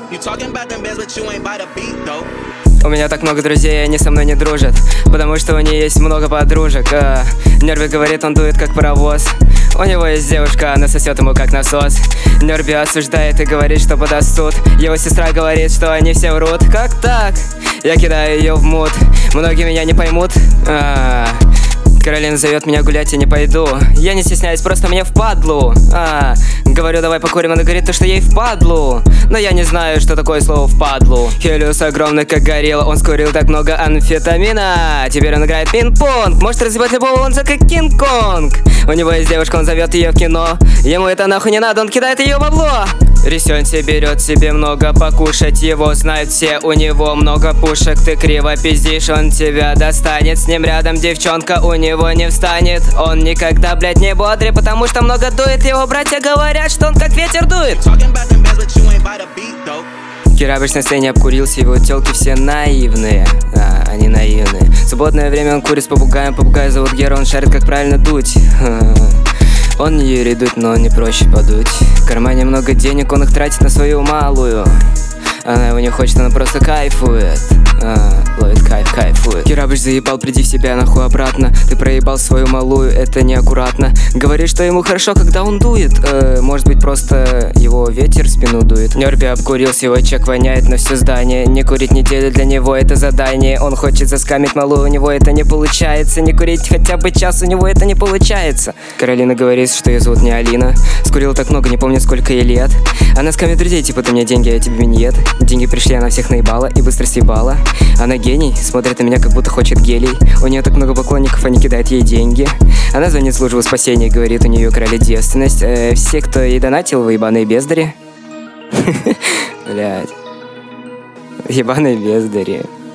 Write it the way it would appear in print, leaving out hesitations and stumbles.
У меня так много друзей, и они со мной не дружат, потому что у нее есть много подружек. Нерви говорит, он дует как паровоз. У него есть девушка, она сосет ему как насос. Нерби осуждает и говорит, что подаст суд. Его сестра говорит, что они все врут. Как так? Я кидаю ее в мут. Многие меня не поймут. Каролина зовет меня гулять, я не пойду. Я не стесняюсь, просто мне впадлу. Говорю, давай покурим, она говорит, что ей впадлу. Но я не знаю, что такое слово впадлу. Хелиус огромный, как горилла, он скурил так много амфетамина. Теперь он играет пинг-понг, может развивать любого, он как Кинг-Конг. У него есть девушка, он зовет ее в кино. Ему это нахуй не надо, он кидает ее бабло. Рисёнси берет себе много покушать, его знают все, у него много пушек. Ты криво пиздишь, он тебя достанет. С ним рядом девчонка, у него не встанет. Он никогда, блядь, не бодрый, потому что много дует. Его братья говорят, что он как ветер дует. Кира обычно на сцене обкурился, его тёлки все наивные. Они наивные. В свободное время он курит с попугаем, попугая зовут Гера, он шарит, как правильно дуть. Он не Юрий Дудь, но он не проще подуть. В кармане много денег, он их тратит на свою малую. Она его не хочет, она просто кайфует. Ловит кайф, кайфует. Кирабыч заебал, приди в себя нахуй обратно. Ты проебал свою малую, это неаккуратно. Говорит, что ему хорошо, когда он дует. Может быть, просто его ветер в спину дует. Нерби обкурился, его чек воняет на все здание. Не курить неделю для него это задание. Он хочет заскамить малую, у него это не получается. Не курить хотя бы час, у него это не получается. Каролина говорит, что ее зовут не Алина. Скурил так много, не помню, сколько ей лет. Она скамит друзей, типа, ты мне деньги, а я тебе миньет. Деньги пришли, она всех наебала и быстро съебала. Она гений, смотрит на меня, как будто хочет гелий. У нее так много поклонников, они кидают ей деньги. Она звонит в службу спасения, говорит, у нее украли девственность. Все, кто ей донатил, вы ебаные бездари. Блядь. Ебаные бездари.